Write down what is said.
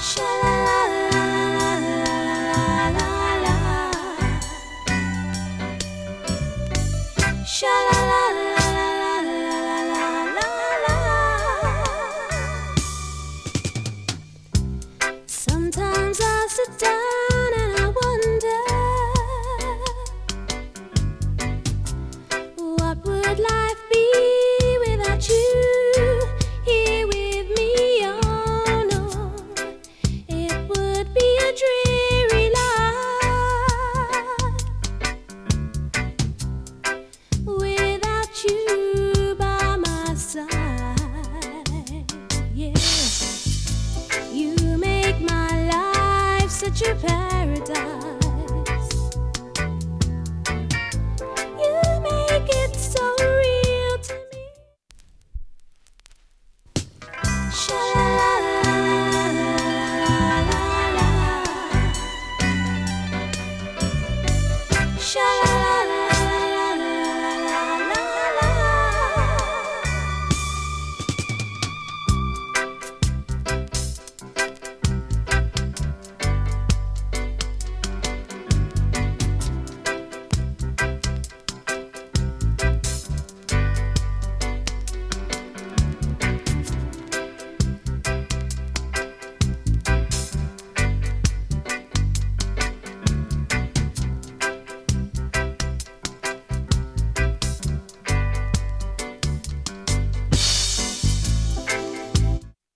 Sometimes I sit down and I wonder, what would life be without you here with me? Oh no, it would be a dreary life without you by my side. Yeah, you make my life such a paradise. You make it so real to me. Sha